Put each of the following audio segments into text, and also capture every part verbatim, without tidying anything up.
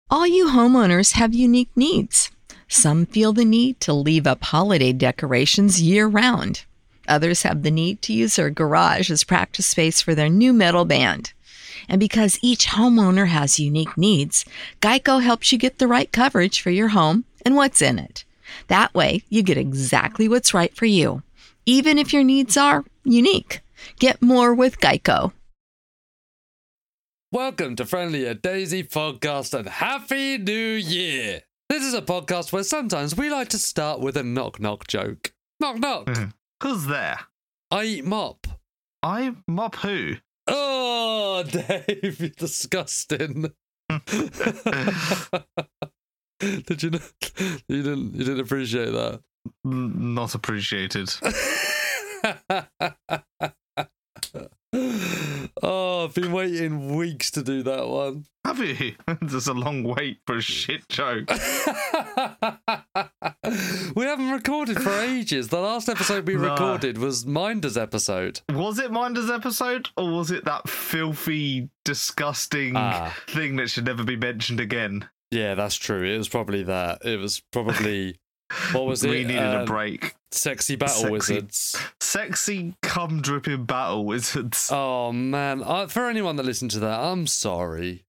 All you homeowners have unique needs. Some feel the need to leave up holiday decorations year-round. Others have the need to use their garage as practice space for their new metal band. And because each homeowner has unique needs, Geico helps you get the right coverage for your home and what's in it. That way, you get exactly what's right for you, even if your needs are unique. Get more with Geico. Welcome to Friendly Daisy Podcast and Happy New Year! This is a podcast where sometimes we like to start with a knock-knock joke. Knock-knock! Mm. Who's there? I eat mop. I mop who? Oh, Dave, you're disgusting. Did you not? You didn't. You didn't appreciate that. N- Not appreciated. Oh, I've been waiting weeks to do that one. Have you? There's a long wait for a shit joke. We haven't recorded for ages. The last episode we No. recorded was Minder's episode. Was it Minder's episode, or was it that filthy, disgusting Ah. thing that should never be mentioned again? Yeah, that's true. It was probably that. It was probably what was it? We needed Um, a break. Sexy battle Sexy- wizards. Sexy, cum dripping battle wizards. Oh man! I, for anyone that listened to that, I'm sorry.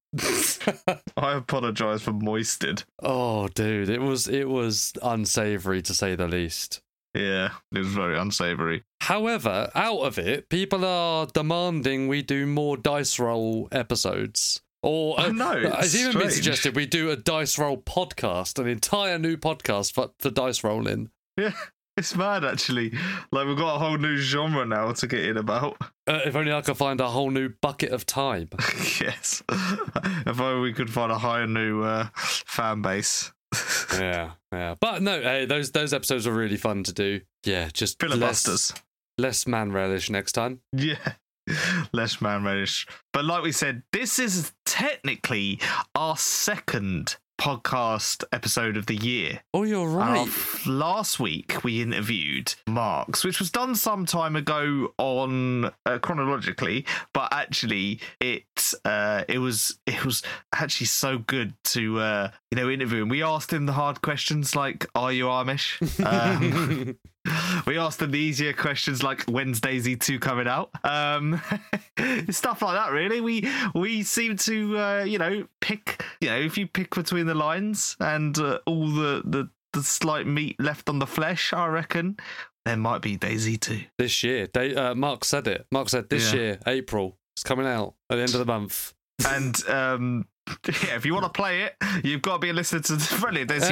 I apologise for moisted. Oh, dude, it was it was unsavory to say the least. Yeah, it was very unsavoury. However, out of it, people are demanding we do more dice roll episodes. Or, I uh, know, it's it's even been strange. suggested we do a dice roll podcast, an entire new podcast for, for dice rolling. Yeah, it's mad actually. Like, we've got a whole new genre now to get in about. Uh, if only I could find a whole new bucket of time. Yes. If only we could find a higher new uh, fan base. yeah, yeah. But no, hey, those those episodes were really fun to do. Yeah, just Filibusters. less, less man relish next time. Yeah. Less man relish. But like we said, this is technically our second podcast episode of the year. Oh, you're Our right. f- last week we interviewed Marks, which was done some time ago on uh, chronologically, but actually it uh, it was it was actually so good to uh, you know interview him. We asked him the hard questions like, "Are you Amish?" Um, we asked him the easier questions like, "When's Daisy two coming out?" Um, stuff like that. Really, we we seem to uh, you know pick you know if you pick between the lines and uh, all the, the the slight meat left on the flesh, I reckon there might be Daisy two. This year, they, uh, Mark said it. Mark said this Yeah. year, April, it's coming out at the end of the month. And um, yeah, if you want to play it, you've got to be a listener to the Friendly Daisy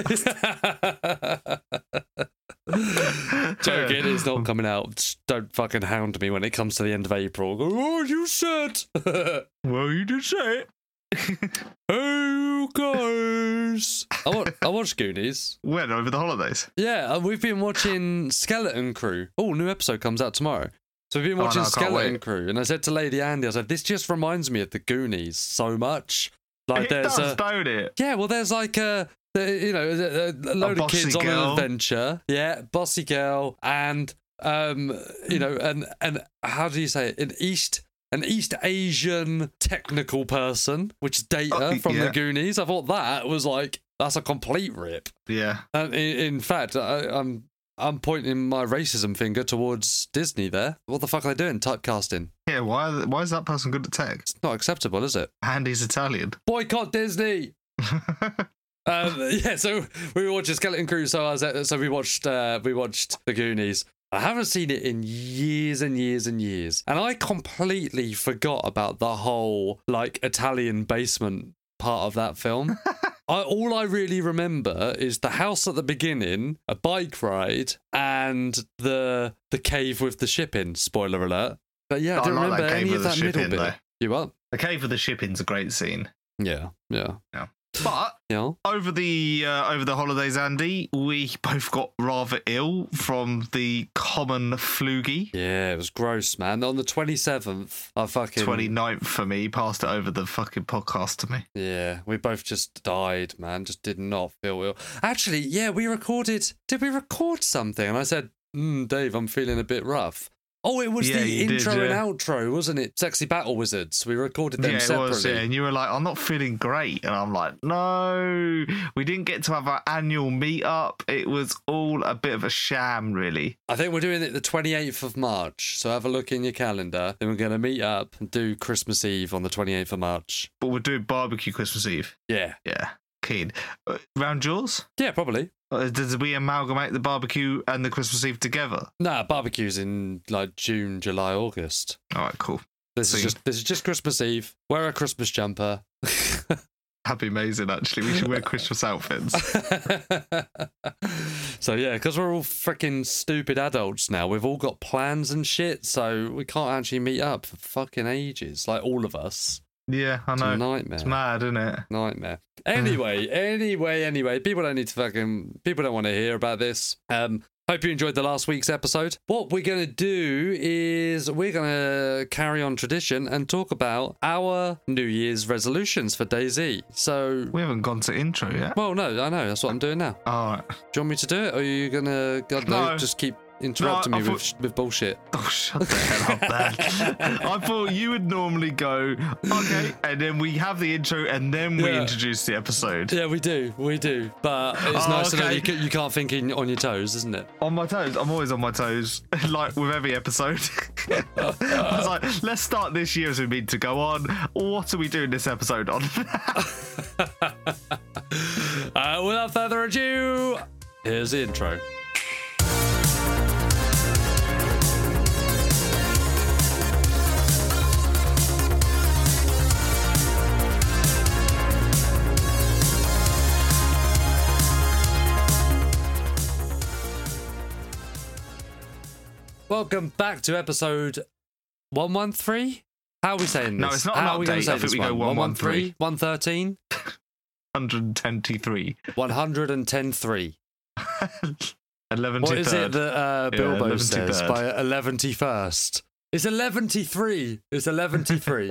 podcast. Joking, it's not coming out. Just don't fucking hound me when it comes to the end of April. Go, oh, you said. Well, you did say it. Hey guys, I, wa- I watched Goonies. When over the holidays? Yeah, and we've been watching Skeleton Crew. Oh, new episode comes out tomorrow. So we've been Oh, watching no, I can't Skeleton wait. Crew, and I said to Lady Andy, I said, this just reminds me of the Goonies so much. Like It there's does, a don't it? yeah, well, there's like a. the- You know, a, a load of bossy kids on girl. an adventure. Yeah, bossy girl, and um, you know, and and how do you say it? An East, an East Asian technical person, which is Data Oh, from the yeah. Goonies. I thought that was like that's a complete rip. Yeah. And in, in fact, I, I'm I'm pointing my racism finger towards Disney there. What the fuck are they doing? Typecasting. Yeah, why why is that person good at tech? It's not acceptable, is it? Andy's Italian. Boycott Disney. Um, yeah, so we watched Skeleton Crew. So I was at, so we watched uh, we watched The Goonies. I haven't seen it in years and years and years, and I completely forgot about the whole like Italian basement part of that film. I, all I really remember is the house at the beginning, a bike ride, and the the cave with the ship in. Spoiler alert! But yeah, I I don't like that remember cave any with of the that ship middle in, bit. though. You what? The cave of the shipping's a great scene. Yeah, yeah, But yeah. over the uh, over the holidays, Andy, we both got rather ill from the common flugie. Yeah, it was gross, man. On the twenty-seventh, I fucking... twenty-ninth for me, passed it over the fucking podcast to me. Yeah, we both just died, man. Just did not feel ill. Actually, yeah, we recorded... Did we record something? And I said, mm, Dave, I'm feeling a bit rough. Oh, it was Yeah, the you did, intro and yeah. outro, wasn't it? Sexy Battle Wizards. We recorded them Yeah, it separately. was, yeah. And you were like, I'm not feeling great. And I'm like, no, we didn't get to have our annual meetup. It was all a bit of a sham, really. I think we're doing it the twenty-eighth of March. So have a look in your calendar. Then we're going to meet up and do Christmas Eve on the twenty-eighth of March. But we're doing barbecue Christmas Eve. Yeah. Yeah, keen. Uh, round yours? Yeah, probably. Uh, Did we amalgamate the barbecue and the Christmas Eve together? Nah, barbecue's in like June, July, August. All right, cool. This is See. just this is just Christmas Eve. Wear a Christmas jumper. That'd be amazing, actually. We should wear Christmas outfits. So yeah, because we're all freaking stupid adults now. We've all got plans and shit, so we can't actually meet up for fucking ages. Like all of us. Yeah, I It's know. a nightmare. It's mad, isn't it? Nightmare. Anyway, anyway, anyway, people don't need to fucking, people don't want to hear about this. Um, hope you enjoyed the last week's episode. What we're going to do is we're going to carry on tradition and talk about our New Year's resolutions for DayZ. So, We haven't gone to intro yet. well, no, I know, that's what I'm doing now. All right. Do you want me to do it, or are you going to, God, no, No. just keep interrupting No, I me thought- with, with bullshit? Oh, shut the hell up, man. I thought you would normally go, okay, and then we have the intro, and then we Yeah. introduce the episode. Yeah, we do, we do. But it's Oh, nice to know okay. you, ca- you can't think in, on your toes, isn't it? On my toes. I'm always on my toes, like with every episode. I was like, let's start this year as we mean to go on. What are we doing this episode on? uh, without further ado, here's the intro. Welcome back to episode one one three. How are we saying this? No, it's not an How are we gonna update. say I think this we go one? one one three. one thirteen? one hundred twenty-three. one hundred ten three. eleven What is it that uh, Yeah, Bilbo says eleven-ty-third. by eleventy first? It's eleventy three. It's eleventy three.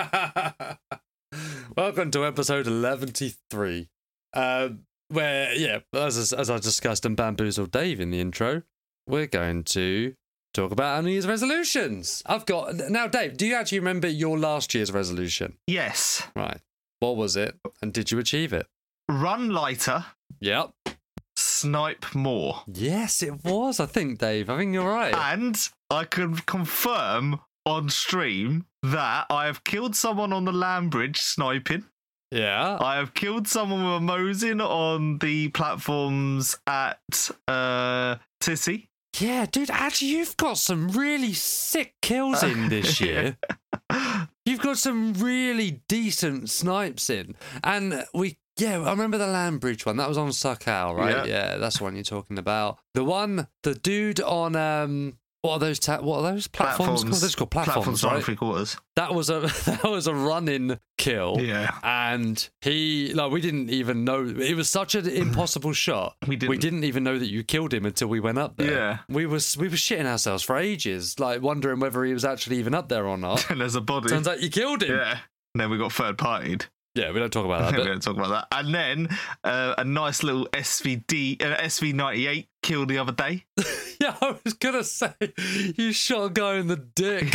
Welcome to episode eleventy three. Um, where, yeah, as as I discussed and bamboozled Dave in the intro, we're going to talk about our New Year's resolutions. I've got now, Dave. Do you actually remember your last year's resolution? Yes. Right. What was it, and did you achieve it? Run lighter, Yep. snipe more. Yes, it was. I think, Dave. I think you're right. And I can confirm on stream that I have killed someone on the land bridge sniping. Yeah. I have killed someone with a Mosin on the platforms at uh, Tissy. Yeah, dude, actually, you've got some really sick kills in this year. You've got some really decent snipes in. And we, yeah, I remember the land bridge one. That was on Suckow, right? Yeah. Yeah, that's the one you're talking about. The one, the dude on, um, what are those, ta- what are those platforms, called? They're just called platforms, nine right? three quarters. That was a, that was a run-in kill. Yeah. And he, like, we didn't even know, it was such an impossible shot. We didn't. We didn't even know that you killed him until we went up there. Yeah. We was we were shitting ourselves for ages, like wondering whether he was actually even up there or not. And there's a body. Turns out you killed him. Yeah. And then we got third partied. Yeah, we don't talk about that. we But don't talk about that. And then uh, a nice little S V D, uh, S V ninety-eight kill the other day. yeah, I was gonna say you shot a guy in the dick.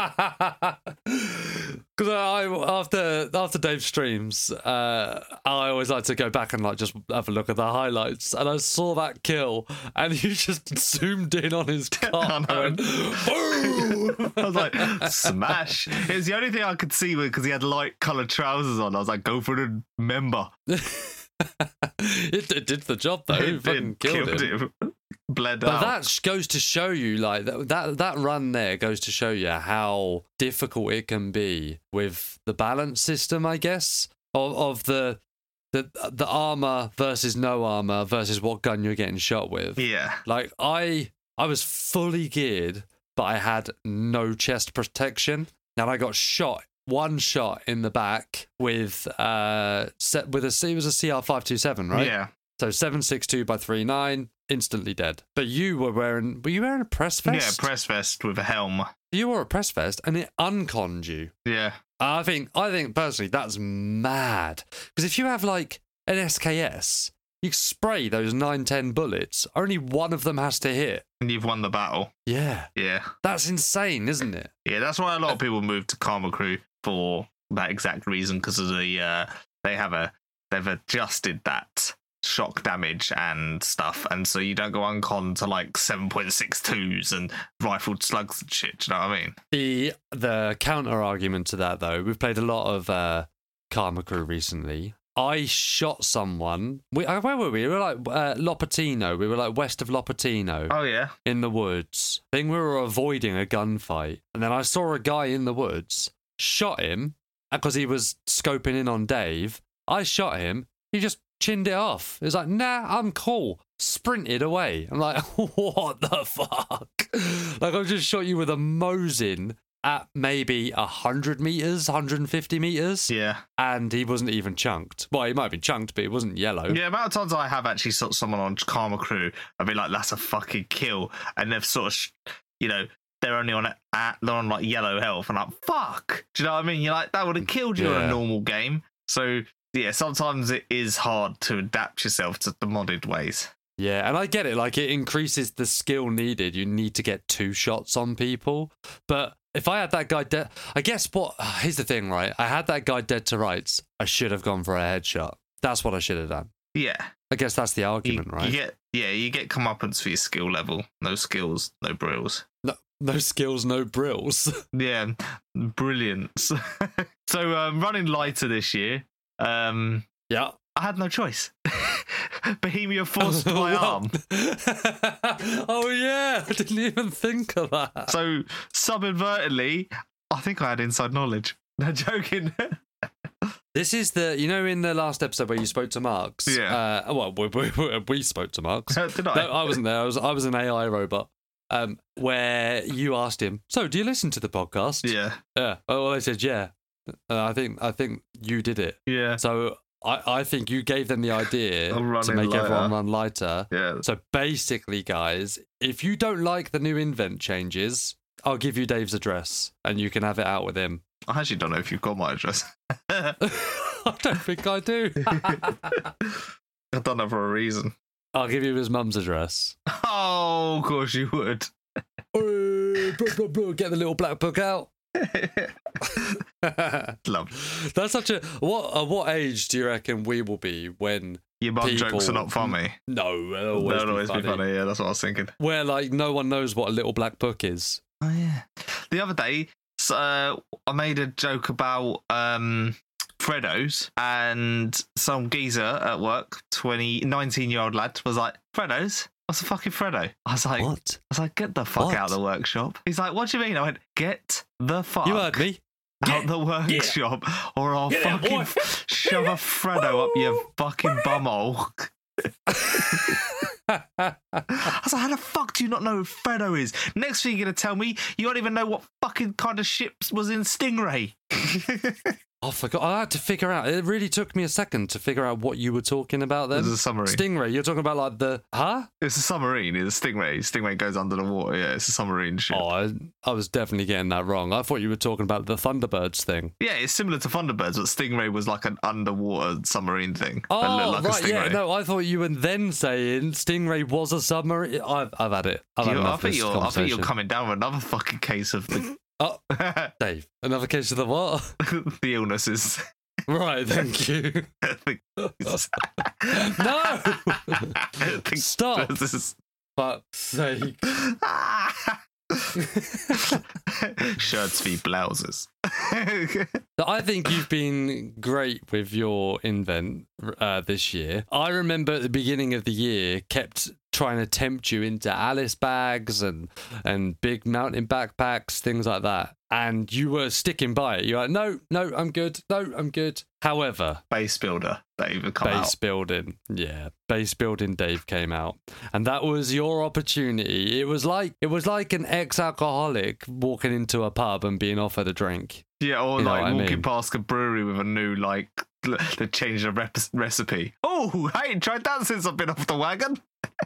Because I after after Dave streams, uh, I always like to go back and like just have a look at the highlights, and I saw that kill, and you just zoomed in on his cock. I know. I went, boom! I was like, smash. It was the only thing I could see because he had light coloured trousers on. I was like, go for the member. it, it did the job though. It It fucking did, killed, killed him. him. Bled But out. that sh- goes to show you, like that, that that run there goes to show you how difficult it can be with the balance system, I guess, of of the the the armor versus no armor versus what gun you're getting shot with. Yeah. Like I I was fully geared, but I had no chest protection, and I got shot. One shot in the back with uh set with a it was a C R five two seven, right? Yeah. So seven six two by three nine, instantly dead. But you were wearing were you wearing a press vest? Yeah, press vest with a helm. You wore a press vest and it unconned you. Yeah. I think I think personally that's mad. Because if you have like an S K S You spray those nine, ten bullets. Only one of them has to hit. And you've won the battle. Yeah. Yeah. That's insane, isn't it? Yeah, that's why a lot of people move to Karma Crew for that exact reason, because of the uh, they have a they've adjusted that shock damage and stuff, and so you don't go uncon to like seven point six twos and rifled slugs and shit. Do you know what I mean? The the counter argument to that, though, we've played a lot of uh, Karma Crew recently. I shot someone. We, uh, where were we? We were like uh, Lopatino. We were like west of Lopatino. Oh yeah, in the woods. I think we were avoiding a gunfight, and then I saw a guy in the woods. Shot him because he was scoping in on Dave. I shot him. He just chinned it off. He was like, "Nah, I'm cool." Sprinted away. I'm like, "What the fuck?" Like, I just shot you with a Mosin at maybe one hundred meters, one hundred fifty meters. yeah, And he wasn't even chunked. Well, he might have been chunked, but he wasn't yellow. yeah. The amount of times I have actually shot someone on Karma Crew, I'd be like, "That's a fucking kill," and they've sort of, sh- you know, they're only on at they're on like yellow health, and I'm like, "Fuck," do you know what I mean? You're like, that would have killed you in Yeah. a normal game. So yeah, sometimes it is hard to adapt yourself to the modded ways. Yeah, and I get it. Like, it increases the skill needed. You need to get two shots on people. But if I had that guy dead, I guess what? Here's the thing, right? I had that guy dead to rights. I should have gone for a headshot. That's what I should have done. Yeah, I guess that's the you, argument, right? you get yeah, you get comeuppance for your skill level. No skills, no brills. No, no skills, no brills. Yeah, brilliant. So um, running lighter this year, um, Yeah. I had no choice. Bohemia forced my arm. Oh, yeah. I didn't even think of that. So subinvertently, I think I had inside knowledge. No joking. This is the, you know, in the last episode where you spoke to Marks? Yeah. Uh, well, we, we, we spoke to Marks. Did I? No, I wasn't there. I was I was an A I robot. Um, where you asked him, "So, do you listen to the podcast?" Yeah. Yeah. Well, I said, "Yeah." Uh, I think I think you did it. Yeah. So I, I think you gave them the idea I'm to running make everyone lighter. run lighter. Yeah. So basically, guys, if you don't like the new invent changes, I'll give you Dave's address and you can have it out with him. I actually don't know if you've got my address. I don't think I do. I've done that for a reason. I'll give you his mum's address. Oh, of course you would. Oh, blah, blah, blah, get the little black book out. Love. That's such a what? At what age do you reckon we will be when Your mum people- jokes are not funny. No, they'll always, They'll be, always funny. be funny. Yeah, that's what I was thinking. Where like no one knows what a little black book is. Oh yeah. The other day, so, uh, I made a joke about um, Freddos, and some geezer at work, twenty, nineteen year old lad, was like, "Freddos? What's a fucking Freddo?" I was like, What? I was like, "Get the fuck What? out of the workshop." He's like, "What do you mean?" I went, "Get the fuck You heard me. out Get- the workshop, or I'll Get out, fucking boy." f- shove a Freddo up your fucking bumhole." I was like, "How the fuck do you not know who Freddo is?" Next thing you're gonna tell me, you don't even know what fucking kind of ships was in Stingray. I forgot. I had to figure out. It really took me a second to figure out what you were talking about then. There's a submarine. Stingray. You're talking about like the huh? It's a submarine. It's a stingray. Stingray goes under the water. Yeah, it's a submarine ship. Oh, I, I was definitely getting that wrong. I thought you were talking about the Thunderbirds thing. Yeah, it's similar to Thunderbirds, but Stingray was like an underwater submarine thing. that Oh, looked like a right, yeah. stingray. No, I thought you were then saying Stingray was a submarine. I've, I've had it. I've had You- I enough of think this you're. I think conversation. you're coming down with another fucking case of the Oh, Dave, another case of the what? the illnesses. Right, thank you. The- No! The- Stop. This is- Fuck's sake. Shirts v blouses. So I think you've been great with your invent uh, this year. I remember at the beginning of the year kept trying to tempt you into Alice bags and and big mountain backpacks, things like that. And you were sticking by it. You're like, no, no, I'm good. No, I'm good. However, Base builder that even come base out. building, yeah, base building Dave came out, and that was your opportunity. It was like it was like an ex-alcoholic walking into a pub and being offered a drink. Yeah, or You know like what I walking mean. past a brewery with a new like l- they changed the rep- recipe. Oh, I ain't tried that since I've been off the wagon.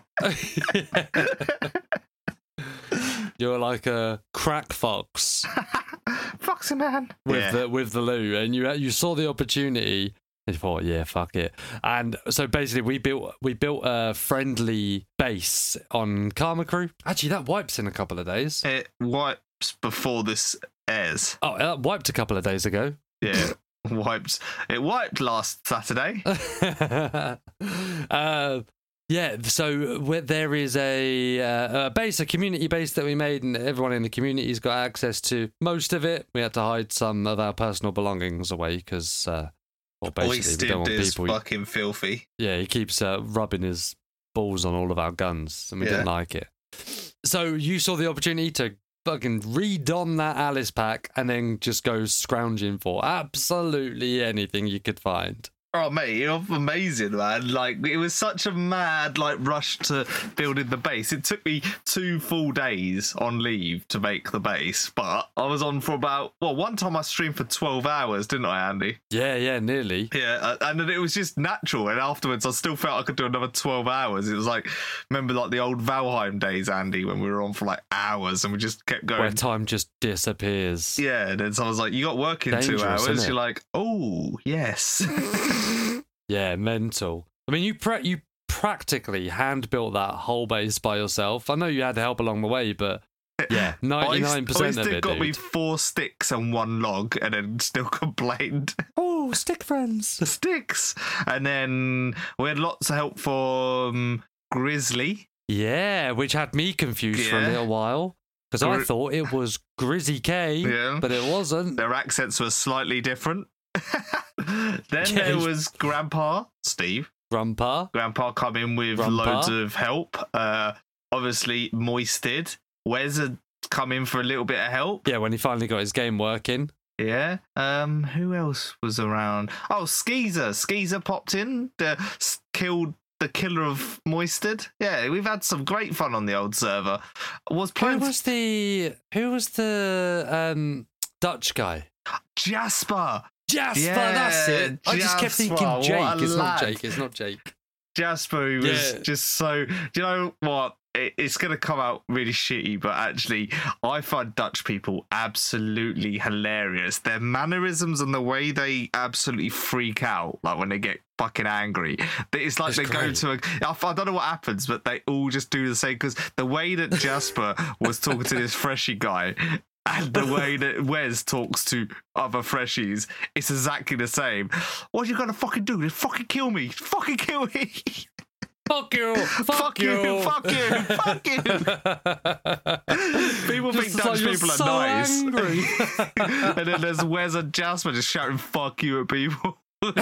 You're like a crack fox Foxy man. with yeah. the with the loo, and you you saw the opportunity, He thought, yeah, fuck it. And so basically we built we built a friendly base on Karma Crew. Actually, that wipes in a couple of days. It wipes before this airs. Oh, that wiped a couple of days ago. Yeah, wiped. It wiped last Saturday. uh, yeah, so where there is a, uh, a base, a community base that we made, and everyone in the community's got access to most of it. We had to hide some of our personal belongings away because... Uh, Well, basically, we don't want is people. fucking filthy. Yeah, he keeps uh, rubbing his balls on all of our guns, and we Yeah. didn't like it. So you saw the opportunity to fucking redon that Alice pack and then just go scrounging for absolutely anything you could find. Oh, mate, you're amazing, man. Like, it was such a mad, like, rush to building the base. It took me two full days on leave to make the base, but I was on for about, well, one time I streamed for twelve hours, didn't I, Andy? Yeah, yeah, nearly. Yeah, uh, and then it was just natural, and afterwards I still felt I could do another twelve hours. It was like, remember, like, the old Valheim days, Andy, when we were on for, like, hours, and we just kept going. Where time just disappears. Yeah, and then someone's like, you got work in two Dangerous, hours. isn't it? You're like, oh, yes. Yeah, mental. I mean, you pre- you practically hand built that whole base by yourself. I know you had help along the way, but yeah, ninety-nine percent of it, got dude. me four sticks and one log, and then still complained. Oh, stick friends. The sticks, and then we had lots of help from Grizzly. Yeah, which had me confused for a Yeah. little while because I Gri- thought it was Grizzy K, Yeah. but it wasn't. Their accents were slightly different. Then Yeah. there was Grandpa Steve. Grandpa. Grandpa come in with Grandpa. loads of help. Uh, obviously Moisted. Wes had come in for a little bit of help. Yeah, when he finally got his game working. Yeah. Um. Who else was around? Oh, Skeezer. Skeezer popped in. The s- killed the killer of Moisted. Yeah, we've had some great fun on the old server. Was Who playing was the Who was the um, Dutch guy? Jasper. Jasper, Yeah, that's it. I just kept Jasper, thinking what Jake. a It's not lad. Jake. It's not Jake. Jasper, who was Yeah. just so. Do you know what? It, it's going to come out really shitty, but actually, I find Dutch people absolutely hilarious. Their mannerisms and the way they absolutely freak out, like when they get fucking angry. It's like It's they go great. to a. I I don't know what happens, but they all just do the same. Because the way that Jasper was talking to this freshie guy. And the way that Wes talks to other freshies, it's exactly the same. What are you gonna fucking do? Just fucking kill me! Fucking kill me! Fuck you! Fuck, Fuck you! Fuck you! Fuck you! People think Just Dutch like you're people are so nice. angry. And then there's Wes and Jasper just shouting "fuck you" at people.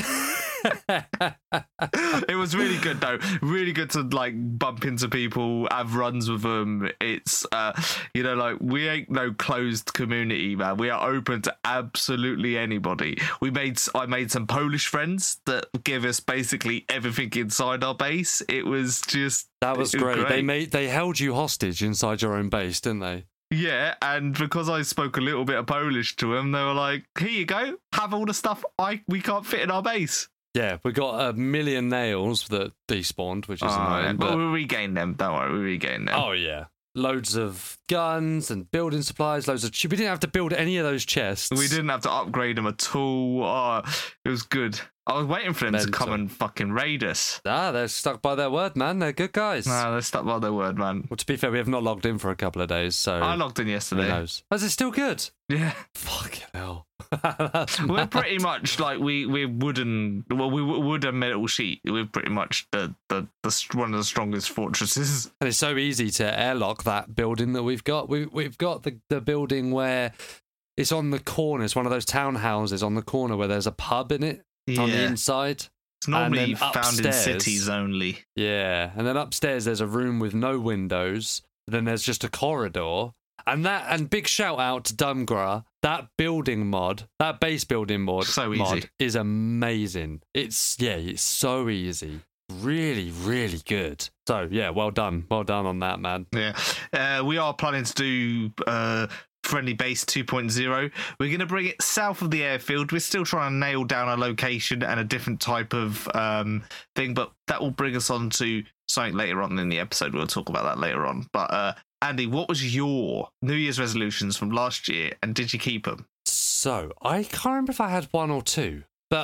It was really good though. Really good to like bump into people, have runs with them. It's uh, you know, like we ain't no closed community, man. We are open to absolutely anybody. We made I made some Polish friends that give us basically everything inside our base. It was just That was it great. They made they held you hostage inside your own base, didn't they? Yeah, and because I spoke a little bit of Polish to them, they were like, "Here you go, have all the stuff I we can't fit in our base." Yeah, we got a million nails that despawned, which is Oh, annoying. yeah, But but we'll regain them. Don't worry, we'll regain them. oh yeah, loads of guns and building supplies. Loads of. We didn't have to build any of those chests. We didn't have to upgrade them at all. Oh, it was good. I was waiting for them Mental. to come and fucking raid us. Ah, they're stuck by their word, man. They're good guys. No, they stuck by their word, man. Well, to be fair, we have not logged in for a couple of days, so I logged in who yesterday. knows? Is it still good? Yeah, Fucking hell. we're pretty much like we we're wooden. Well, we were wood and metal sheet. We're pretty much the the, the st- one of the strongest fortresses. And it's so easy to airlock that building that we've got. We, we've got the, the building where it's on the corner. It's one of those townhouses on the corner where there's a pub in it on the inside. It's normally And then found in upstairs- cities only. Yeah. And then upstairs there's a room with no windows. Then there's just a corridor. And that and big shout out to Dumgra. That building mod, that base building mod, So easy. mod is amazing. It's yeah, it's so easy. Really, really good. So yeah, well done. Well done on that, man. Yeah, uh, we are planning to do uh, Friendly Base two point oh. We're going to bring it south of the airfield. We're still trying to nail down a location and a different type of um, thing, but that will bring us on to something later on in the episode. We'll talk about that later on. But uh, Andy, what was your New Year's resolutions from last year, and did you keep them? So I can't remember if I had one or two, but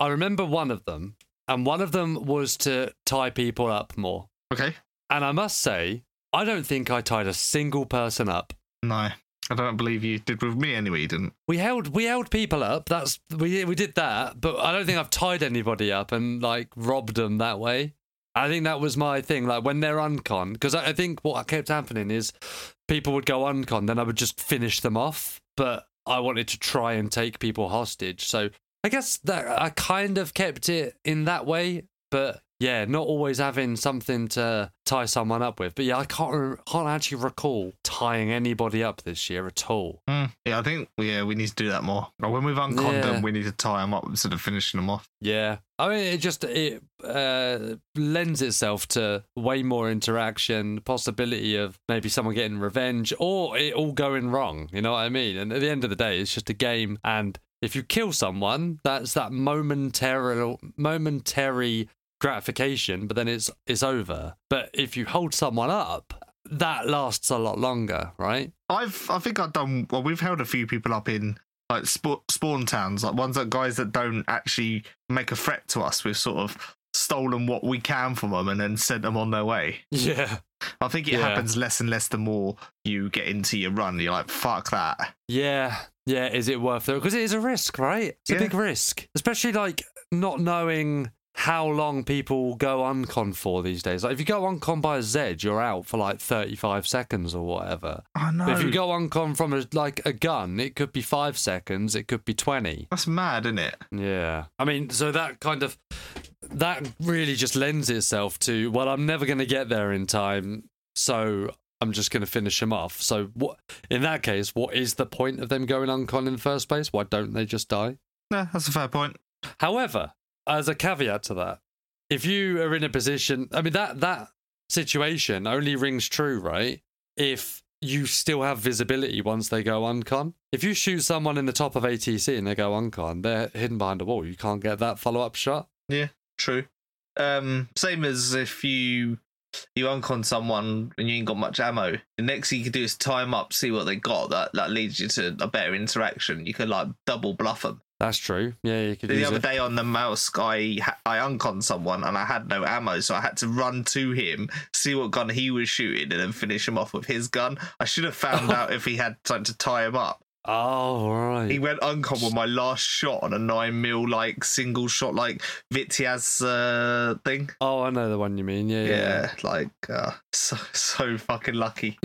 I remember one of them, and one of them was to tie people up more. Okay. And I must say, I don't think I tied a single person up. No, I don't believe you did with me anyway. You didn't. We held we held people up. That's we we did that, but I don't think I've tied anybody up and like robbed them that way. I think that was my thing. Like when they're uncon, because I, I think what kept happening is people would go uncon, then I would just finish them off. But I wanted to try and take people hostage, so I guess that I kind of kept it in that way. But yeah, not always having something to tie someone up with. But yeah, I can't re- can't actually recall tying anybody up this year at all. Mm, yeah, I think yeah we need to do that more. When we've unconned Yeah. them, we need to tie them up instead of finishing them off. Yeah, I mean, it just it uh, lends itself to way more interaction, possibility of maybe someone getting revenge, or it all going wrong. You know what I mean? And at the end of the day, it's just a game, and if you kill someone, that's that momentary momentary gratification, but then it's it's over. But if you hold someone up, that lasts a lot longer, right? I've I think I've done well. We've held a few people up in like sp- spawn towns, like ones that guys that don't actually make a threat to us. We've sort of stolen what we can from them and then sent them on their way. Yeah. I think it Yeah. happens less and less the more you get into your run. You're like, fuck that. Yeah, yeah. Is it worth it? Because it is a risk, right? It's Yeah. a big risk, especially like not knowing how long people go uncon for these days. Like if you go uncon by a Zed, you're out for like thirty-five seconds or whatever. I know. But if you go uncon from a, like a gun, it could be five seconds, it could be twenty. That's mad, isn't it? Yeah. I mean, so that kind of, that really just lends itself to, well, I'm never going to get there in time, so I'm just going to finish them off. So what? In that case, what is the point of them going uncon in the first place? Why don't they just die? No, that's a fair point. However, as a caveat to that, if you are in a position, I mean, that that situation only rings true, right? If you still have visibility once they go uncon. If you shoot someone in the top of A T C and they go uncon, they're hidden behind a wall. You can't get that follow-up shot. Yeah, true. Um, same as if you you uncon someone and you ain't got much ammo. The next thing you can do is tie them up, see what they got. That that leads you to a better interaction. You can like double bluff them. That's true. Yeah, you could The use other it. day on the mouse, I I unconned someone and I had no ammo, so I had to run to him, see what gun he was shooting, and then finish him off with his gun. I should have found out if he had something to tie him up. Oh, right. He went uncon with my last shot on a nine mil like single shot like Vitiaz uh, thing. Oh, I know the one you mean. Yeah, yeah. Yeah, like uh, so so fucking lucky.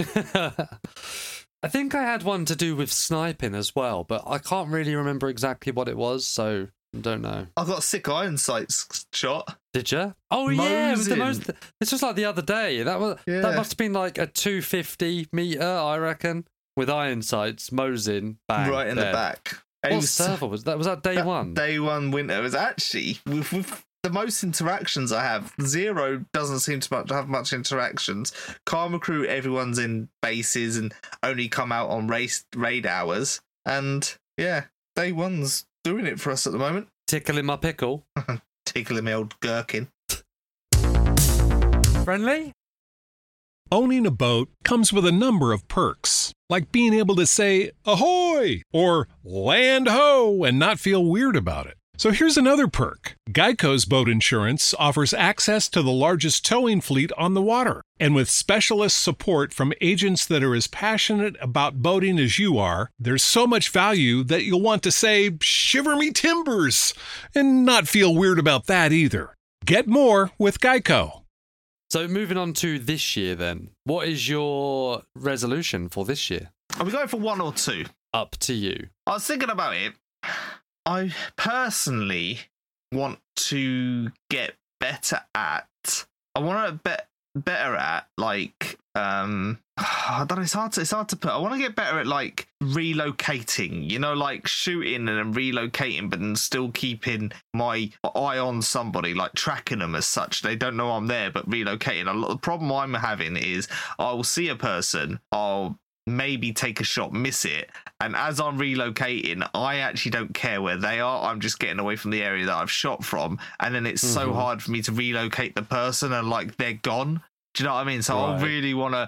I think I had one to do with sniping as well, but I can't really remember exactly what it was, so I don't know. I got a sick iron sights shot. Did you? Oh yeah, it was the Mosing. most. This was like the other day. That was Yeah. that must have been like a two fifty meter, I reckon, with iron sights, Mosin, bang, Right in the dead. back. And What he was- server was that? Was that day that one? Day one winter was actually with, with the most interactions I have. Zero doesn't seem to much, have much interactions. Karma Crew, everyone's in bases and only come out on race raid hours. And yeah, day one's doing it for us at the moment. Tickling my pickle. Tickling my old gherkin. Friendly? Owning a boat comes with a number of perks, like being able to say ahoy or land ho and not feel weird about it. So here's another perk. Geico's boat insurance offers access to the largest towing fleet on the water. And with specialist support from agents that are as passionate about boating as you are, there's so much value that you'll want to say, shiver me timbers, and not feel weird about that either. Get more with Geico. So moving on to this year then. What is your resolution for this year? Are we going for one or two? Up to you. I was thinking about it. I personally want to get better at. I want to bet better at like. Um, I don't know. It's hard to. It's hard to put. I want to get better at like relocating. You know, like shooting and then relocating, but then still keeping my eye on somebody, like tracking them as such. They don't know I'm there, but relocating. A lot. The problem I'm having is I will see a person. I'll maybe take a shot, miss it, and as I'm relocating, I actually don't care where they are. I'm just getting away from the area that I've shot from, and then it's so Mhm. hard for me to relocate the person and like they're gone. Do you know what I mean? So I Right. really want to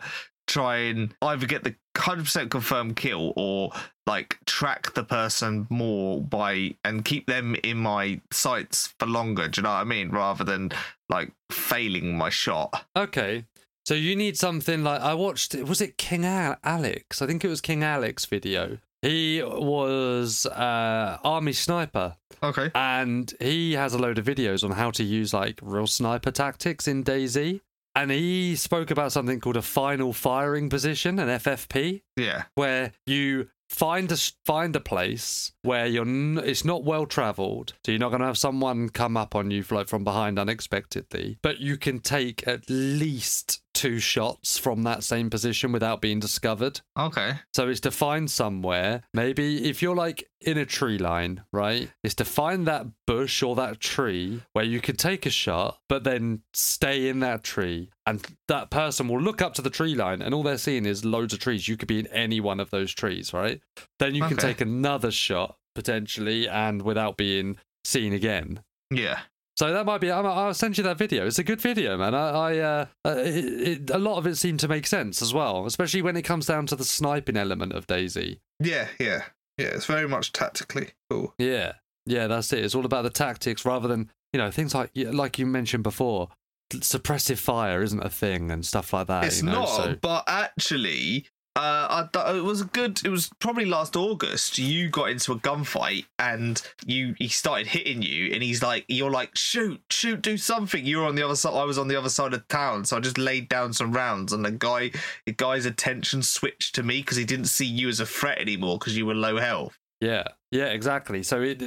try and either get the one hundred percent confirmed kill or like track the person more by and keep them in my sights for longer. Do you know what I mean? Rather than like failing my shot. Okay. So you need something like, I watched, was it King Al- Alex? I think it was King Alex video. He was uh, Army Sniper. Okay. And he has a load of videos on how to use like real sniper tactics in DayZ. And he spoke about something called a final firing position, an F F P. Yeah. Where you find a find a place where you're n- it's not well traveled, so you're not going to have someone come up on you like from behind unexpectedly, but you can take at least two shots from that same position without being discovered. Okay. So it's to find somewhere, maybe if you're like in a tree line, right? It's to find that bush or that tree where you can take a shot, but then stay in that tree. And that person will look up to the tree line and all they're seeing is loads of trees. You could be in any one of those trees, right? Then you can Okay. take another shot potentially and without being seen again. Yeah. So that might be. I'll, I'll send you that video. It's a good video, man. I, I uh, uh it, it, a lot of it seemed to make sense as well, especially when it comes down to the sniping element of DayZ. Yeah, yeah. Yeah, it's very much tactically cool. Yeah, yeah, that's it. It's all about the tactics rather than, you know, things like like you mentioned before. Suppressive fire isn't a thing and stuff like that. It's you know, not, so. but actually, uh, I, it was a good. It was probably last August. You got into a gunfight and you he started hitting you, and he's like, "You're like, shoot, shoot, do something." You were on the other side. I was on the other side of town, so I just laid down some rounds, and the guy, the guy's attention switched to me because he didn't see you as a threat anymore because you were low health. Yeah, yeah, exactly. So it,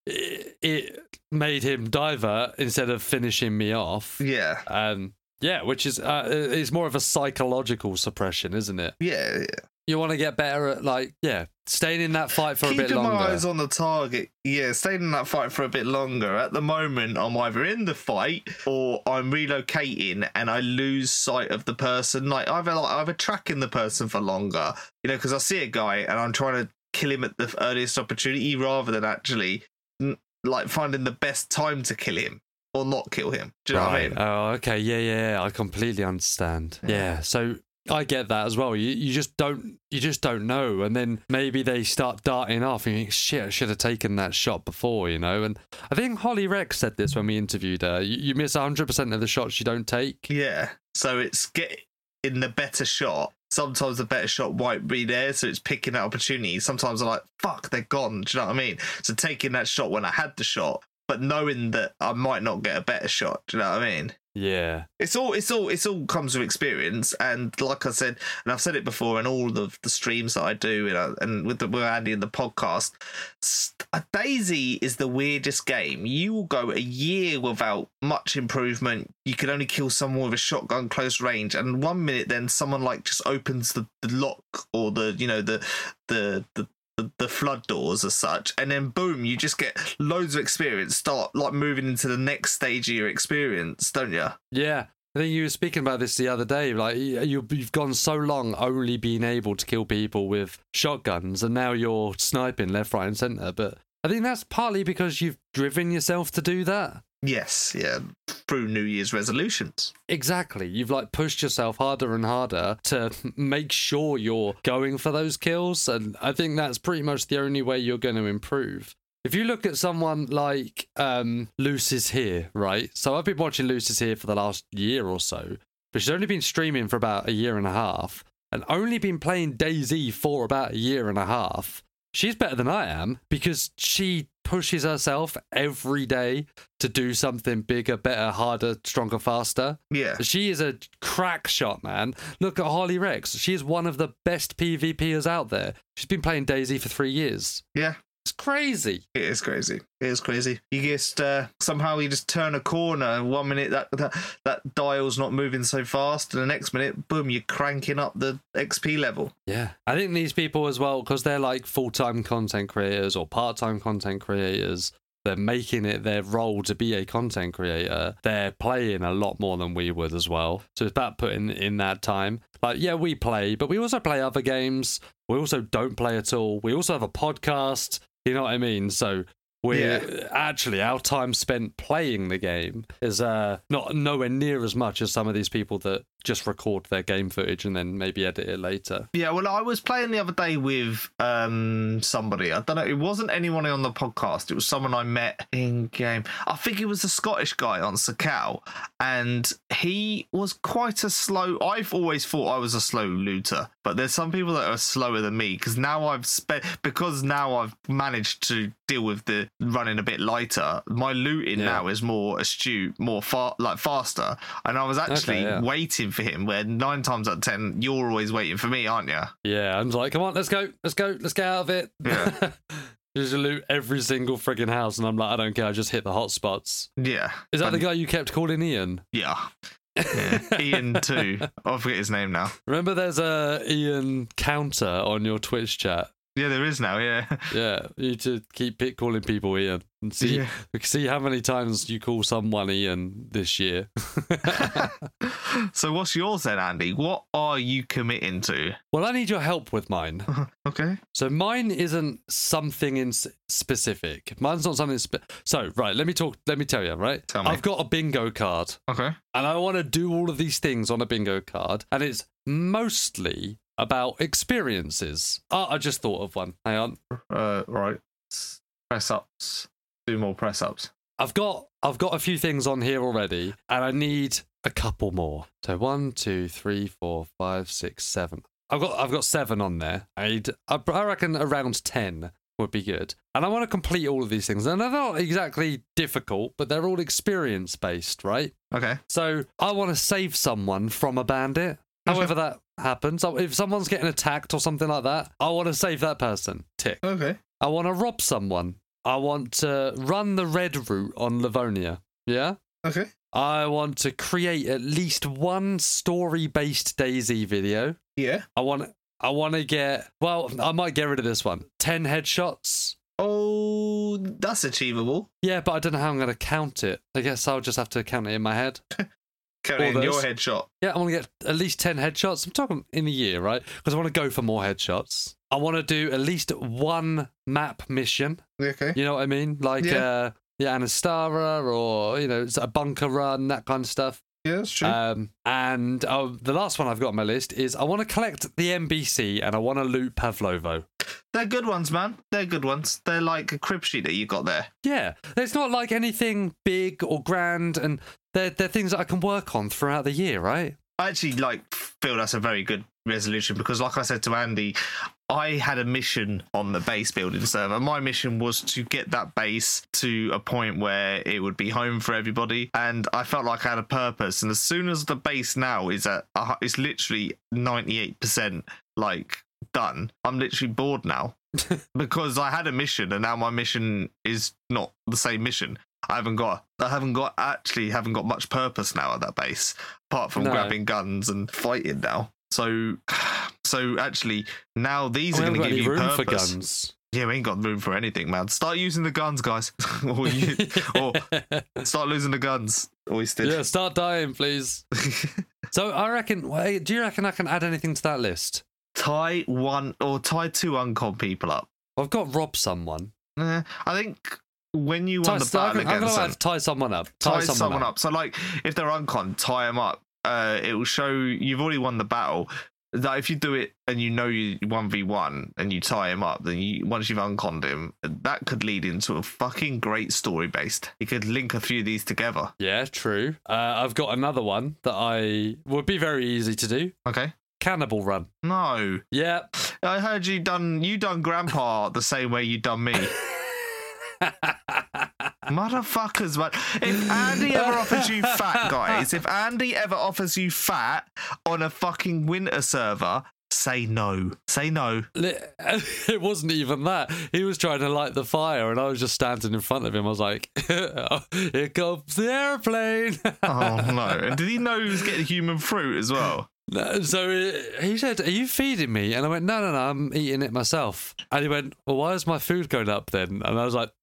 it it made him divert instead of finishing me off. Yeah, Um, yeah, which is uh, it's more of a psychological suppression, isn't it? yeah, yeah. You want to get better at like, yeah, staying in that fight for a bit Keeping longer. my eyes on the target, yeah, staying in that fight for a bit longer. At the moment, I'm either in the fight or I'm relocating, and I lose sight of the person. Like either like either tracking the person for longer, you know, because I see a guy and I'm trying to kill him at the earliest opportunity, rather than actually like finding the best time to kill him or not kill him. Do you know what I Right. mean? Oh, okay. Yeah, yeah, yeah. I completely understand. Yeah. Yeah. So I get that as well. You you just don't you just don't know, and then maybe they start darting off, and you think, shit, I should have taken that shot before, you know. And I think Holly Rex said this when we interviewed her. You, you miss one hundred percent of the shots you don't take. Yeah. So it's get in the better shot. Sometimes the better shot won't be there, so it's picking that opportunity. Sometimes I'm like, fuck, they're gone. Do you know what I mean? So taking that shot when I had the shot, but knowing that I might not get a better shot. Do you know what I mean? Yeah. It's all, it's all, it's all comes with experience. And like I said, and I've said it before in all the the streams that I do, you know, and with the with Andy in the podcast, a DayZ is the weirdest game. You will go a year without much improvement. You can only kill someone with a shotgun close range, and one minute then someone like just opens the, the lock or the you know the the the. the the flood doors as such, and then boom, you just get loads of experience, start like moving into the next stage of your experience, don't you? Yeah. I think you were speaking about this the other day. Like you, you've gone so long only being able to kill people with shotguns, and now you're sniping left, right, and centre. But I think that's partly because you've driven yourself to do that. Yes, yeah, through New Year's resolutions. Exactly. You've like pushed yourself harder and harder to make sure you're going for those kills, and I think that's pretty much the only way you're going to improve. If you look at someone like um, Luce is Here, right? So I've been watching Luce is Here for the last year or so, but she's only been streaming for about a year and a half, and only been playing DayZ for about a year and a half. She's better than I am because she pushes herself every day to do something bigger, better, harder, stronger, faster. Yeah. She is a crack shot, man. Look at Holly Rex. She is one of the best PvPers out there. She's been playing DayZ for three years. Yeah. It's crazy. It is crazy. It is crazy. You just uh, somehow you just turn a corner, and one minute that, that that dial's not moving so fast, and the next minute, boom, you're cranking up the X P level. Yeah. I think these people as well, because they're like full-time content creators or part-time content creators, they're making it their role to be a content creator. They're playing a lot more than we would as well. So it's about putting in that time. Like, yeah, we play, but we also play other games. We also don't play at all. We also have a podcast. You know what I mean? So we're Yeah. actually, our time spent playing the game is uh, not nowhere near as much as some of these people that just record their game footage and then maybe edit it later. Yeah, well, I was playing the other day with um, somebody. I don't know. It wasn't anyone on the podcast. It was someone I met in game. I think it was a Scottish guy on Sakal, and he was quite a slow. I've always thought I was a slow looter, but there's some people that are slower than me because now I've spent because now I've managed to deal with the running a bit lighter. My looting Yeah. now is more astute, more far, like faster, and I was actually Okay, yeah. waiting for him. Where nine times out of ten, you're always waiting for me, aren't you? Yeah, I'm like, come on, let's go, let's go, let's get out of it. Yeah. Just loot every single frigging house, and I'm like, I don't care, I just hit the hot spots. Yeah. Is that But- the guy you kept calling Ian? Yeah. Yeah. Ian too. I forget his name now. Remember there's a Ian counter on your Twitch chat? Yeah, there is now. Yeah. Yeah, you need to keep pick calling people Ian and see Yeah. see how many times you call someone Ian this year. So what's yours then, Andy? What are you committing to? Well, I need your help with mine. Okay. So mine isn't something in s- specific. Mine's not something. Spe- so right, let me talk. Let me tell you. Right, Tell me. I've got a bingo card, Okay. and I want to do all of these things on a bingo card, and it's mostly about experiences. Oh, I just thought of one. Hang on. Uh, right. Press ups. Do more press ups. I've got I've got a few things on here already, and I need a couple more. So one, two, three, four, five, six, seven. I've got I've got seven on there. I need, I I reckon around ten would be good. And I want to complete all of these things. And they're not exactly difficult, but they're all experience based, right? Okay. So I want to save someone from a bandit. However that happens. If someone's getting attacked or something like that, I want to save that person. Tick. Okay. I want to rob someone. I want to run the red route on Livonia. Yeah? Okay. I want to create at least one story-based DayZ video. Yeah. I want I want to get, well, I might get rid of this one. ten headshots. Oh, that's achievable. Yeah, but I don't know how I'm going to count it. I guess I'll just have to count it in my head. Counting All your those. headshot. Yeah, I want to get at least ten headshots. I'm talking in a year, right? Because I want to go for more headshots. I want to do at least one map mission. Okay. You know what I mean? Like, Yeah. uh, yeah, Anastara, or, you know, it's a bunker run, that kind of stuff. Yeah, that's true. Um, and uh, the last one I've got on my list is I want to collect the N B C and I want to loot Pavlovo. They're good ones, man. They're good ones. They're like a crib sheet that you got there. Yeah, it's not like anything big or grand, and they're, they're things that I can work on throughout the year, right? I actually like feel that's a very good resolution because, like I said to Andy, I had a mission on the base building server. My mission was to get that base to a point where it would be home for everybody, and I felt like I had a purpose. And as soon as the base now is at, uh, it's literally ninety-eight percent like done. I'm literally bored now because I had a mission, and now my mission is not the same mission. I haven't got, I haven't got, actually haven't got much purpose now at that base, apart from No. grabbing guns and fighting now. So, so actually, now these We are haven't going to got give any you room for purpose. guns. Yeah, we ain't got room for anything, man. Start using the guns, guys, or you, or start losing the guns. Wasted. Yeah, start dying, please. So I reckon, wait, do you reckon I can add anything to that list? tie one or tie two uncon people up. I've got rob someone. Eh, I think when you Tie, won the I'm battle gonna against them, add tie someone up. tie someone up. So, like, if they're uncon, tie them up. Uh, it will show you've already won the battle. That if you do it and you know you one v one and you tie him up, then you, once you've unconned him, that could lead into a fucking great story based. You could link a few of these together. Yeah, true. Uh, I've got another one that I would be very easy to do. Okay. Cannibal Run. No, Yeah. I heard you done you done Grandpa the same way you done me. Motherfuckers, man. If Andy ever offers you fat, guys, if Andy ever offers you fat on a fucking winter server, say no. Say no. It wasn't even that. He was trying to light the fire, and I was just standing in front of him. I was like, "Here comes the airplane!" Oh no! And did he know he was getting human fruit as well? No, so he said, "Are you feeding me?" And I went, "No, no, no, I'm eating it myself." And he went, "Well, why is my food going up then?" And I was like,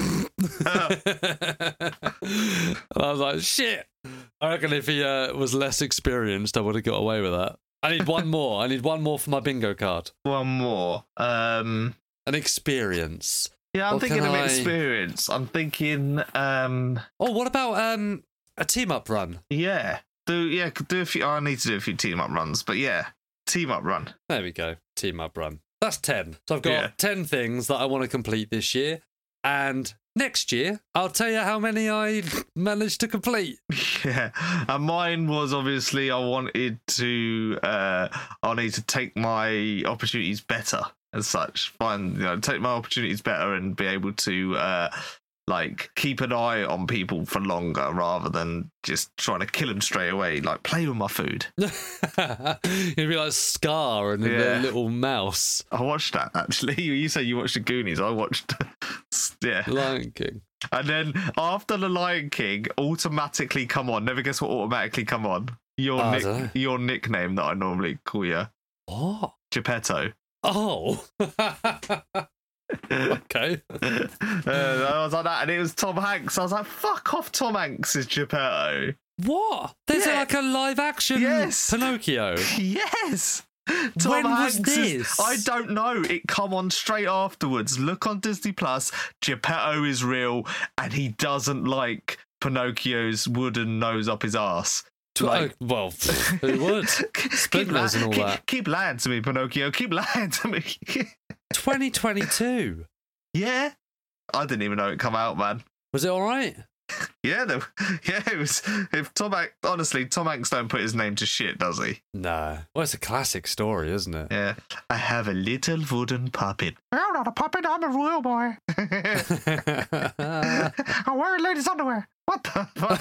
and I was like, "Shit!" I reckon if he uh, was less experienced, I would have got away with that. I need one more. I need one more for my bingo card. One more. Um, An experience. yeah, I'm Or thinking can of I- experience. I'm thinking, um, Oh, what about um a team up run? yeah. Do yeah, do a few. I need to do a few team up runs, but yeah, team up run. There we go. Team up run. That's ten. So I've got Yeah. ten things that I want to complete this year. And next year, I'll tell you how many I managed to complete. Yeah, and mine was obviously I wanted to. Uh, I need to take my opportunities better as such. Find you know, take my opportunities better and be able to. Uh, Like, keep an eye on people for longer rather than just trying to kill them straight away. Like, play with my food. You'd be like Scar and Yeah. the little mouse. I watched that, actually. You say you watched The Goonies. I watched, yeah. Lion King. And then after The Lion King, automatically come on. Never guess what automatically come on? Your, Oh, I nick, dunno. your nickname that I normally call you. What? Geppetto. Oh. Okay. uh, I was like that, and it was Tom Hanks. I was like, fuck off, Tom Hanks is Geppetto. What? There's Yeah. like a live action Yes. Pinocchio. Yes. Tom When was Hanks is- this? I don't know. It come on straight afterwards. Look on Disney Plus. Geppetto is real, and he doesn't like Pinocchio's wooden nose up his ass. Like, uh, well, who would? keep, Splinters and all keep, that. Keep lying to me, Pinocchio. Keep lying to me. twenty twenty-two. Yeah, I didn't even know it come out, man. Was it all right? Yeah, no, yeah. It was. If Tom Hanks, honestly, Tom Hanks don't put his name to shit, does he? No. Well, it's a classic story, isn't it? Yeah. I have a little wooden puppet. I'm not a puppet. I'm a real boy. I'm wearing ladies' underwear. What the fuck?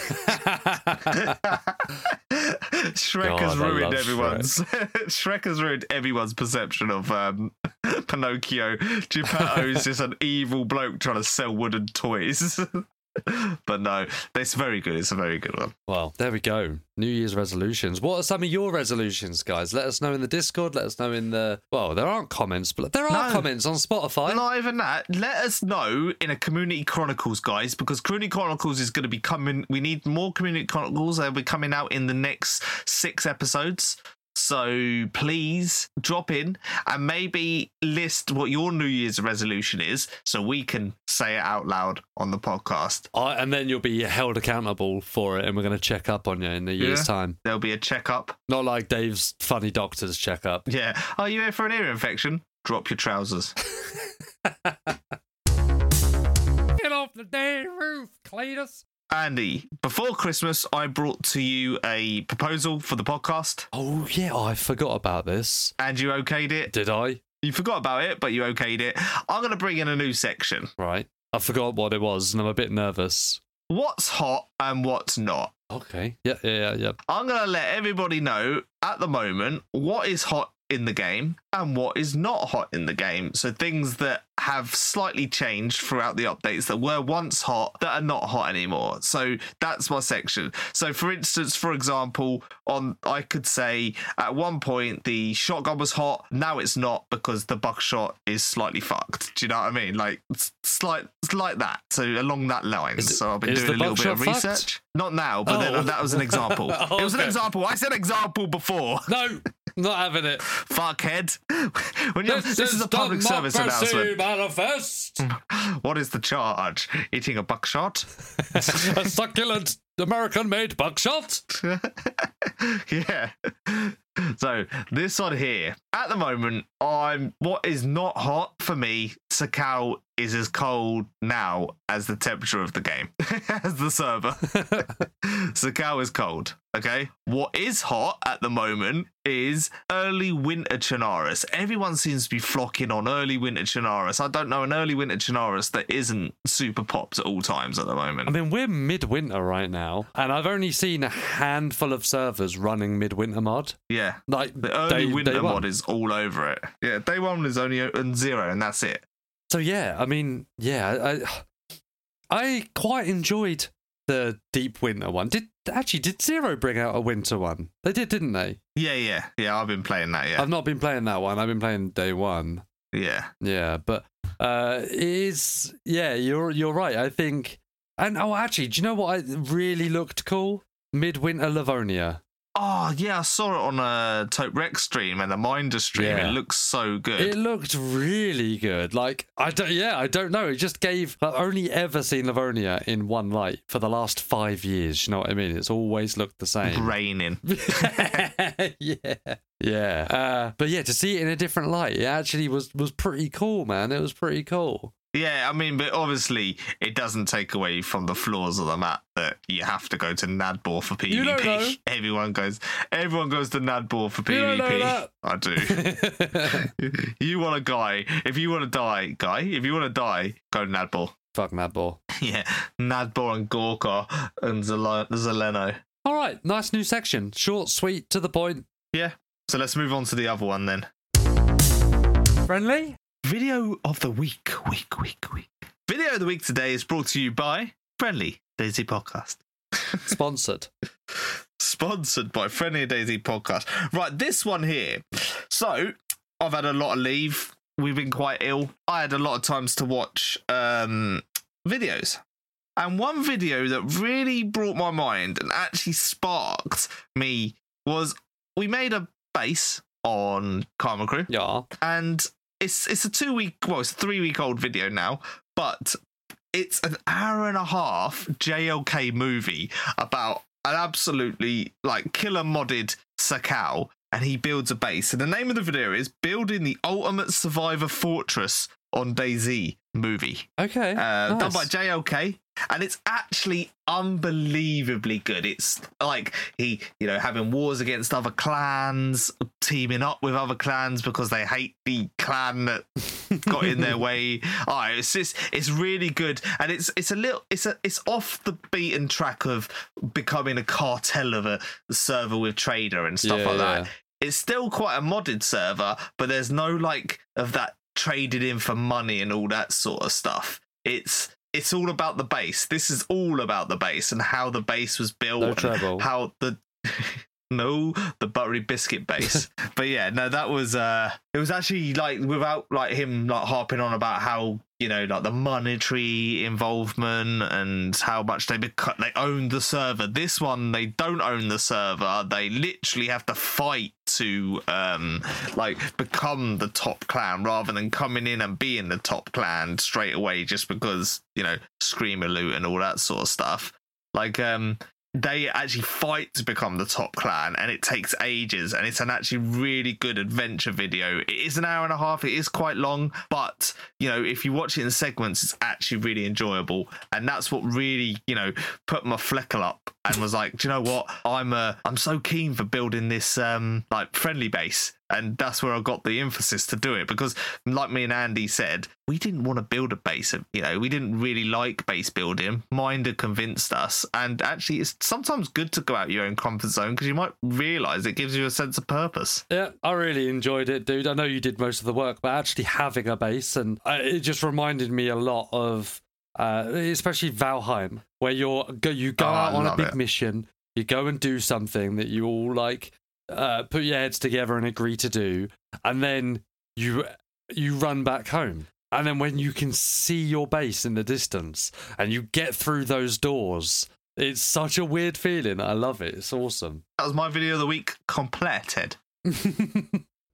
Shrek God, has I ruined love everyone's. Shrek has ruined everyone's perception of um, Pinocchio. Geppetto is just an evil bloke trying to sell wooden toys. But no, it's very good. It's a very good one. Well, there we go. New Year's resolutions. What are some of your resolutions, guys? Let us know in the Discord. Let us know in the... Well, there aren't comments, but there are No. comments on Spotify. Not even that. Let us know in a Community Chronicles, guys, because Community Chronicles is going to be coming. We need more Community Chronicles. They'll be coming out in the next six episodes. So please drop in and maybe list what your New Year's resolution is so we can say it out loud on the podcast. I, and then you'll be held accountable for it, and we're going to check up on you in a year's Yeah. time. There'll be a checkup. Not like Dave's funny doctor's checkup. Yeah. Are you here for an ear infection? Drop your trousers. Get off the damn roof, Cletus. Andy, before Christmas, I brought to you a proposal for the podcast, Oh, yeah, oh, I forgot about this. and you okayed it. Did I? You forgot about it, but you okayed it. I'm going to bring in a new section. Right. I forgot what it was, and I'm a bit nervous. What's hot and what's not? Okay. Yeah, yeah, yeah, yeah. I'm going to let everybody know at the moment what is hot in the game and what is not hot in the game. So things that have slightly changed throughout the updates that were once hot that are not hot anymore. So that's my section. So for instance, for example, on I could say at one point the shotgun was hot. Now it's not because the buckshot is slightly fucked. Do you know what I mean? Like it's slight, it's like that. So along that line. Is it- so I've been is doing a the little bit of buckshot fucked? research. Not now, but Oh. then that was an example. Oh, It was an okay. example. I said example before. No, not having it. Fuckhead. When you're, this, is a public service announcement. Manifest. What is the charge? Eating a buckshot? A succulent American-made buckshot. Yeah. So this one here, at the moment, I'm what is not hot for me. Sakal is as cold now as the temperature of the game, as the server. Sakal is cold. Okay. What is hot at the moment is early winter Chernarus. Everyone seems to be flocking on early winter Chernarus. I don't know an early winter Chernarus that isn't super pops at all times at the moment. I mean, we're midwinter right now, and I've only seen a handful of servers running midwinter mod. Yeah. Like The early day- winter day one. mod is all over it. Yeah, day one is only on zero, and that's it. So yeah, I mean, yeah, I I quite enjoyed the deep winter one. Did actually did Zero bring out a winter one? They did, didn't they? Yeah, yeah, yeah. I've been playing that. Yeah, I've not been playing that one. I've been playing day one. yeah, Yeah, but uh, it is yeah, you're you're right. I think, and oh, actually, do you know what? I really looked cool. Midwinter Livonia. Oh, yeah, I saw it on a Tope Rex stream and a Minder stream. Yeah. It looks so good. It looked really good. Like, I don't, yeah, I don't know. It just gave, I've only ever seen Livonia in one light for the last five years. You know what I mean? It's always looked the same. Raining. yeah. Yeah. Uh, but yeah, to see it in a different light, it actually was, was pretty cool, man. It was pretty cool. Yeah, I mean, but obviously it doesn't take away from the flaws of the map that you have to go to Nadbor for PvP. You don't know. Everyone goes, everyone goes to Nadbor for You PvP. don't know that. I do. You want a guy? If you want to die, guy. If you want to die, go to Nadbor. Fuck Nadbor. Yeah, Nadbor and Gorka and Zel- Zeleno. All right, nice new section. Short, sweet, to the point. Yeah. So let's move on to the other one then. Friendly? Video of the week, week, week, week. Video of the week today is brought to you by Friendly Daisy Podcast. Sponsored. Sponsored by Friendly Daisy Podcast. Right, this one here. So, I've had a lot of leave. We've been quite ill. I had a lot of times to watch um, videos. And one video that really brought my mind and actually sparked me was we made a base on Karma Crew. Yeah. And it's it's a two week, well, it's a three week old video now, but it's an hour and a half J L K movie about an absolutely like killer modded Sakao, and he builds a base. And the name of the video is Building the Ultimate Survivor Fortress on DayZ movie. Okay. Uh, nice. Done by J L K. And it's actually unbelievably good. It's like he, you know, having wars against other clans, teaming up with other clans because they hate the clan that got in their way. Oh, it's just, it's really good, and it's it's a little, it's a, it's off the beaten track of becoming a cartel of a server with trader and stuff Yeah, like yeah. that. It's still quite a modded server, but there's no like of that traded in for money and all that sort of stuff. It's It's all about the base. This is all about the base and how the base was built. No and treble. How the no, the buttery biscuit base. But yeah, no, that was uh it was actually like without like him like harping on about how, you know, like the monetary involvement and how much they beca- they own the server. This one, they don't own the server. They literally have to fight to um like become the top clan rather than coming in and being the top clan straight away just because, you know, Screamer loot and all that sort of stuff. Like um they actually fight to become the top clan, and it takes ages, and it's an actually really good adventure video. It is an hour and a half. It is quite long, but, you know, if you watch it in segments, it's actually really enjoyable. And that's what really, you know, put my fleckle up and was like, do you know what? I'm uh, I'm so keen for building this um like friendly base. And that's where I got the emphasis to do it, because like me and Andy said, we didn't want to build a base. You know, we didn't really like base building. Minder convinced us. And actually, it's sometimes good to go out your own comfort zone because you might realise it gives you a sense of purpose. Yeah, I really enjoyed it, dude. I know you did most of the work, but actually having a base, and uh, it just reminded me a lot of, uh, especially Valheim, where you're go you go Oh, I out on a love big it. mission, you go and do something that you all like. Uh, put your heads together and agree to do, and then you you run back home. And then when you can see your base in the distance and you get through those doors, it's such a weird feeling. I love it. It's awesome. That was my video of the week completed. Hey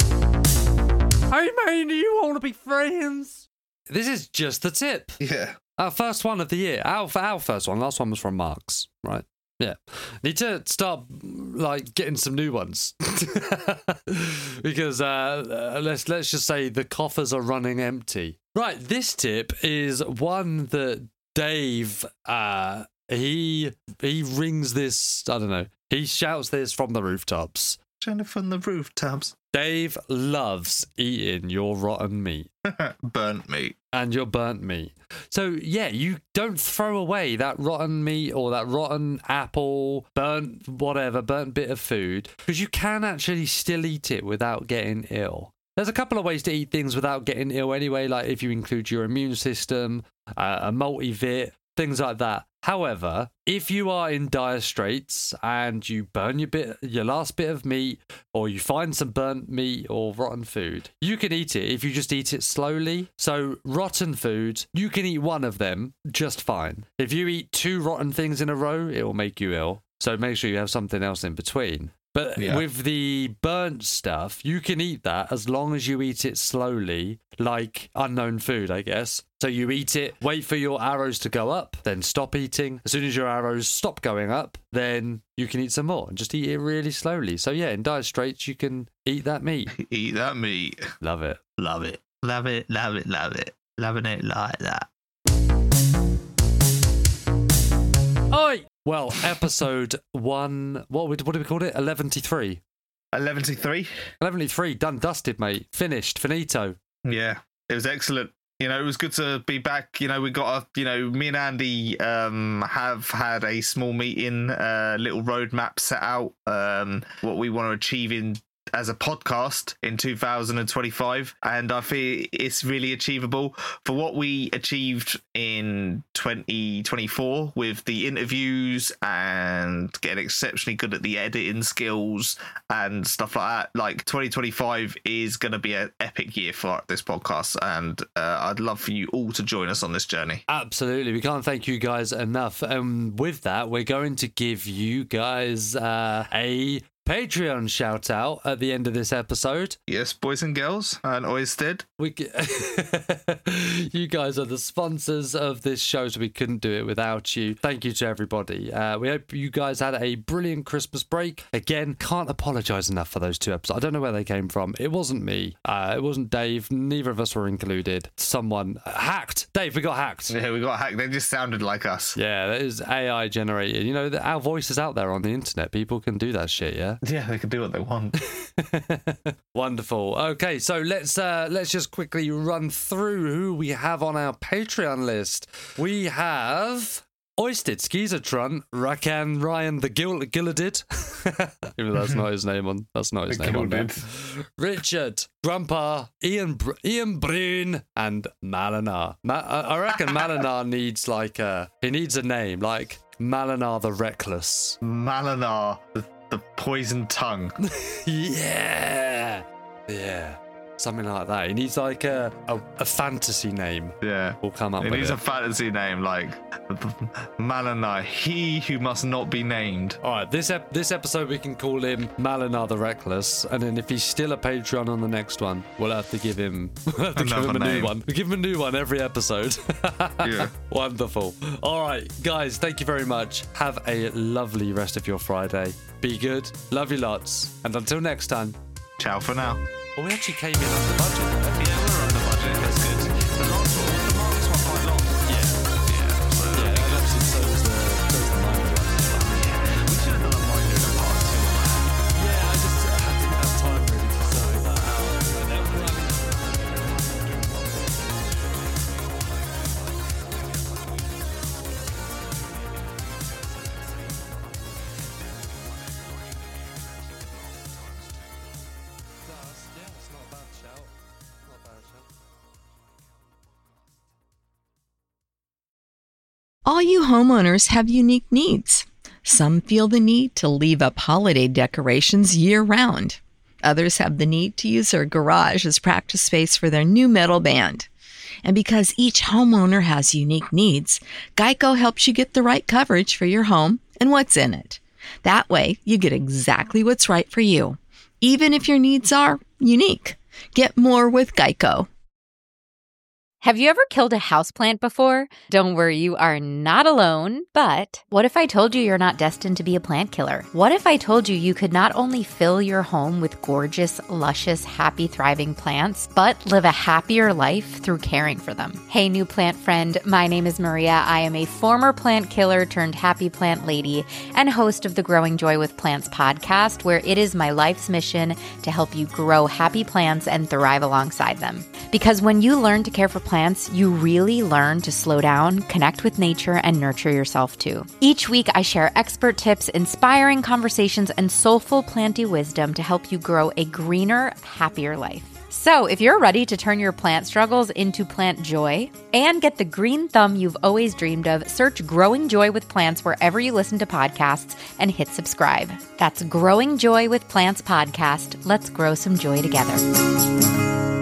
man, do you want to be friends? This is just the tip. Yeah. Our first one of the year. Our, our first one. Last one was from Mark's, right? Yeah. Need to start like getting some new ones. Because uh, uh, let's let's just say the coffers are running empty. Right, this tip is one that Dave uh he he rings this, I don't know. He shouts this from the rooftops. Jennifer from the rooftops. Dave loves eating your rotten meat. Burnt meat. And your burnt meat. So, yeah, you don't throw away that rotten meat or that rotten apple, burnt whatever, burnt bit of food, because you can actually still eat it without getting ill. There's a couple of ways to eat things without getting ill anyway, like if you include your immune system, uh, a multivit, things like that. However, if you are in dire straits and you burn your bit, your last bit of meat, or you find some burnt meat or rotten food, you can eat it if you just eat it slowly. So rotten food, you can eat one of them just fine. If you eat two rotten things in a row, it will make you ill. So make sure you have something else in between. But Yeah. with the burnt stuff, you can eat that as long as you eat it slowly, like unknown food, I guess. So you eat it, wait for your arrows to go up, then stop eating. As soon as your arrows stop going up, then you can eat some more and just eat it really slowly. So yeah, in Dire Straits, you can eat that meat. Eat that meat. Love it. Love it. Love it. Love it. Love it. Loving it like that. Oi! Well, episode one, what, would, what did we call it? eleven three. eleven to three. eleven three, done, dusted, mate. Finished, finito. Yeah, it was excellent. You know, it was good to be back. You know, we got a, you know, me and Andy um, have had a small meeting, a uh, little roadmap set out, um, what we want to achieve in as a podcast in two thousand twenty-five, and I feel it's really achievable for what we achieved in twenty twenty-four with the interviews and getting exceptionally good at the editing skills and stuff like that. Like twenty twenty-five is going to be an epic year for this podcast, and uh, I'd love for you all to join us on this journey. Absolutely. We can't thank you guys enough. And um, with that, we're going to give you guys uh, a Patreon shout out at the end of this episode. Yes, boys and girls, and Oysted. We, you guys are the sponsors of this show, so we couldn't do it without you. Thank you to everybody. Uh, we hope you guys had a brilliant Christmas break. Again, can't apologise enough for those two episodes. I don't know where they came from. It wasn't me. Uh, it wasn't Dave. Neither of us were included. Someone uh, hacked. Dave, we got hacked. Yeah, we got hacked. They just sounded like us. Yeah, that is A I generated. You know, our voice is out there on the internet. People can do that shit, yeah? Yeah, they can do what they want. Wonderful. Okay, so let's uh, let's just quickly run through who we have on our Patreon list. We have Oysted, Skizatron, Rakan, Ryan, the Gil- Gilladid. Even though that's not his name on. That's not his The name on there. Gilladid. Richard, Grandpa, Ian, Br- Ian Breen, and Malinar. Ma- I I reckon Malinar needs like a. He needs a name like Malinar the Reckless. Malinar, the, the poisoned tongue. Yeah, yeah, something like that. He needs like a a, a fantasy name. Yeah. We'll come up It with needs it. a fantasy name like Malinar, he who must not be named. All right, this ep- this episode we can call him Malinar the Reckless, and then if he's still a Patreon on the next one, we'll have to give him we'll have to give Another him a new name. one. We give him a new one every episode. Yeah. Wonderful. All right, guys, thank you very much. Have a lovely rest of your Friday. Be good. Love you lots. And until next time. Ciao for now. Well, we actually came in under budget. Right? Yeah, we're under budget. That's good. The last one, the marks were quite long. Yeah. Yeah. So, Yeah, and actually so was the, so was the minor one. we should have done a minor in a part two on that. Yeah, I just I didn't have time really to sort that out. But then, I mean, yeah, it's not a bad shout. Not a bad shout. All you homeowners have unique needs. Some feel the need to leave up holiday decorations year-round. Others have the need to use their garage as practice space for their new metal band. And because each homeowner has unique needs, Geico helps you get the right coverage for your home and what's in it. That way, you get exactly what's right for you, even if your needs are unique. Get more with Geico. Have you ever killed a houseplant before? Don't worry, you are not alone. But what if I told you you're not destined to be a plant killer? What if I told you you could not only fill your home with gorgeous, luscious, happy, thriving plants, but live a happier life through caring for them? Hey, new plant friend, my name is Maria. I am a former plant killer turned happy plant lady and host of the Growing Joy with Plants podcast, where it is my life's mission to help you grow happy plants and thrive alongside them. Because when you learn to care for plants, you really learn to slow down, connect with nature, and nurture yourself too. Each week, I share expert tips, inspiring conversations, and soulful planty wisdom to help you grow a greener, happier life. So if you're ready to turn your plant struggles into plant joy and get the green thumb you've always dreamed of, search Growing Joy with Plants wherever you listen to podcasts and hit subscribe. That's Growing Joy with Plants podcast. Let's grow some joy together.